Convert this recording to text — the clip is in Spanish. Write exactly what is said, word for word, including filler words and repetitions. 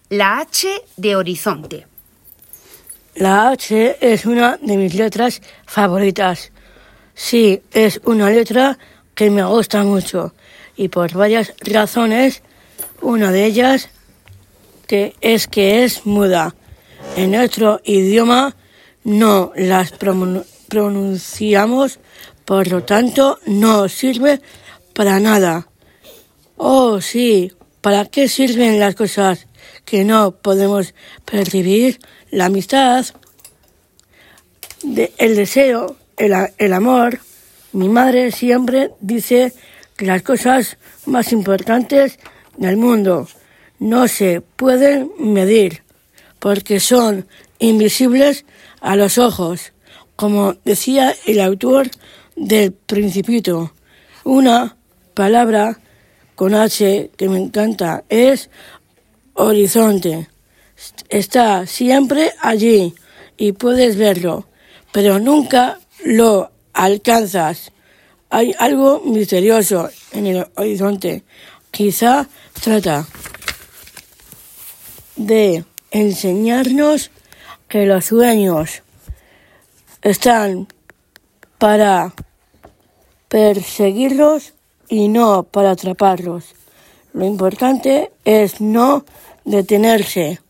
La H de horizonte. La H es una de mis letras favoritas. Sí, es una letra que me gusta mucho y por varias razones. Una de ellas que es que es muda. En nuestro idioma no las pronun- pronunciamos, por lo tanto no sirve para nada. Oh, sí, ¿para qué sirven las cosas que no podemos percibir? La amistad, de, el deseo, el, el amor. Mi madre siempre dice que las cosas más importantes del mundo no se pueden medir porque son invisibles a los ojos, como decía el autor del Principito. Una palabra con H que me encanta es horizonte. Está siempre allí y puedes verlo, pero nunca lo alcanzas. Hay algo misterioso en el horizonte. Quizá trata de enseñarnos que los sueños están para perseguirlos y no para atraparlos. Lo importante es no detenerse.